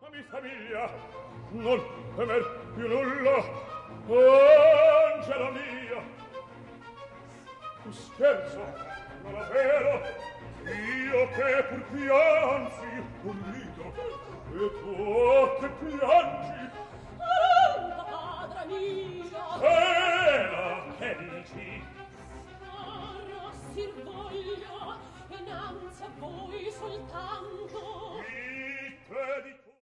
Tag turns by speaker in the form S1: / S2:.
S1: Mi famiglia, non temer più nulla, angela mia. Tu scherzo, non è vero, io che pur piansi un grido, e tu che piangi.
S2: Padre mio,
S1: Cielo, che dici?
S2: sarà sir voglia, innanzi a voi soltanto.
S1: Di te, di te.